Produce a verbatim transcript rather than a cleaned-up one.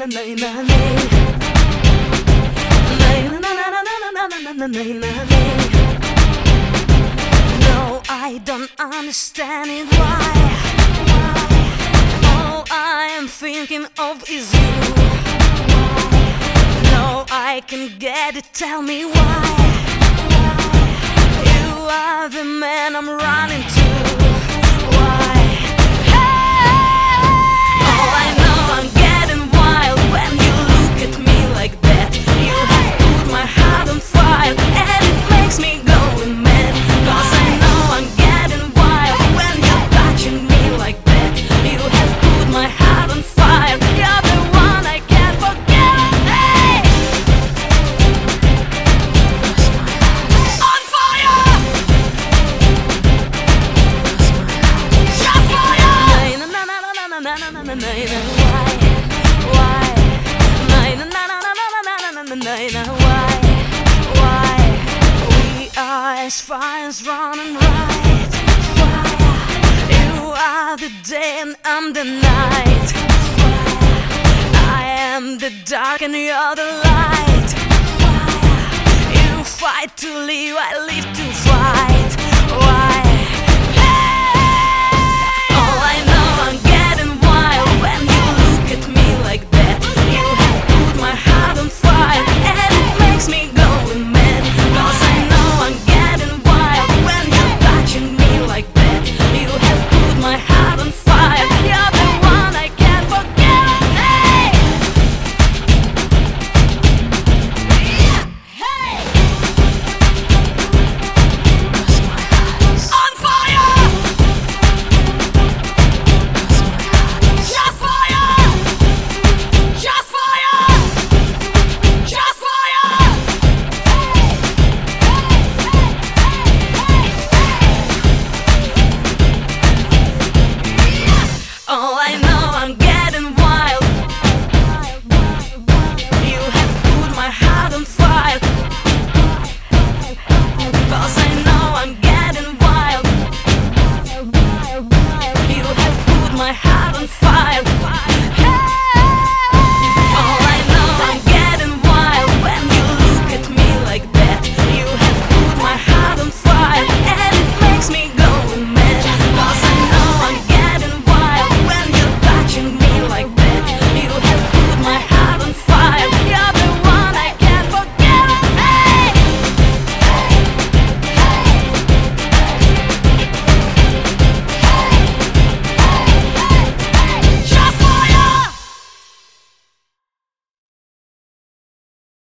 No, I don't understand it. Why? All I am thinking of is you. No, I can get it. Tell me why. You are the man I'm running to. Why? Oh, I know I'm getting wild when you look at me like that. You have put my heart on fire, and it makes me go mad. Cause I know I'm getting wild when you're touching me like that. You have put my heart on fire. You're the one I can't forget. Hey! On fire! Just fire! Na na na na na na na na na. Why? Why? Na na na na na na na na na na. Why? Why? We are as fire as running right. Fire. You are the day and I'm the night. Fire. I am the dark and you're the light. Fire. You fight to live, I live to fight.